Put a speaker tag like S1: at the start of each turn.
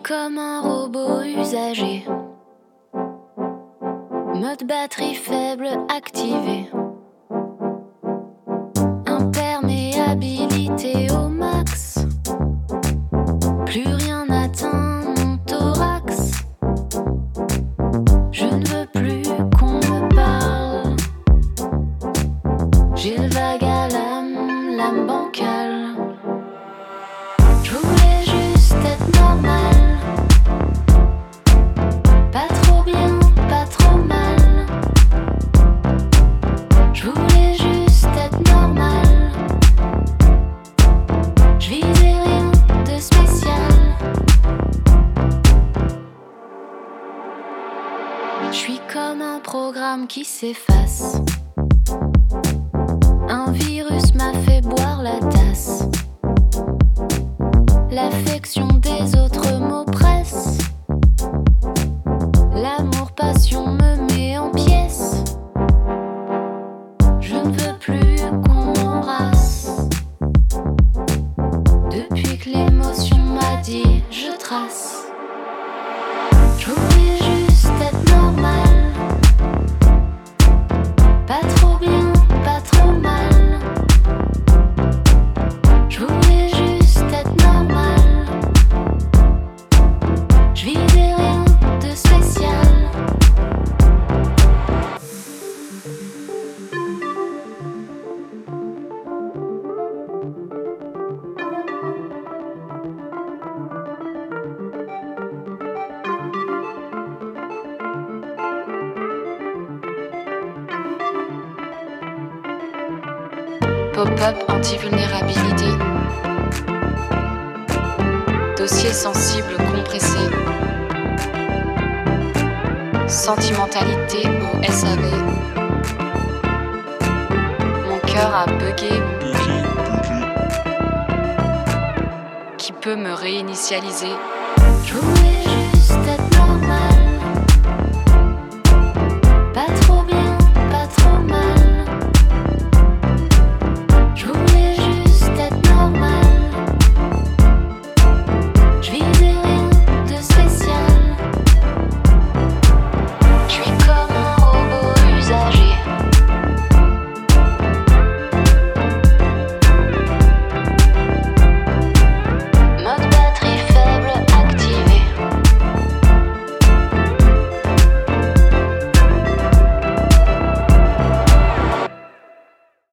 S1: comme un robot usagé. Mode batterie faible activé. Imperméabilité au max. Plus rien n'atteint mon thorax. Je ne veux plus qu'on me parle. J'ai le vague à l'âme bancale. Je voulais juste être normal. Pas trop bien, pas trop mal. Je voulais juste être normal. Je visais rien de spécial. Je suis comme un programme qui s'efface. Un virus m'a fait boire la tasse. L'affection des autres m'oppresse. L'amour passion me met en pièces. Je ne veux plus qu'on m'embrasse. Depuis que l'émotion m'a dit je trace. Je voulais juste être normal. Pas trop bien, pas trop mal. Je voulais juste être normal. Je visais rien de spécial.
S2: Pop-up anti-vulnérabilité. Dossier sensible compressé. Sentimentalité au SAV. Mon cœur a bugué. Qui peut me réinitialiser?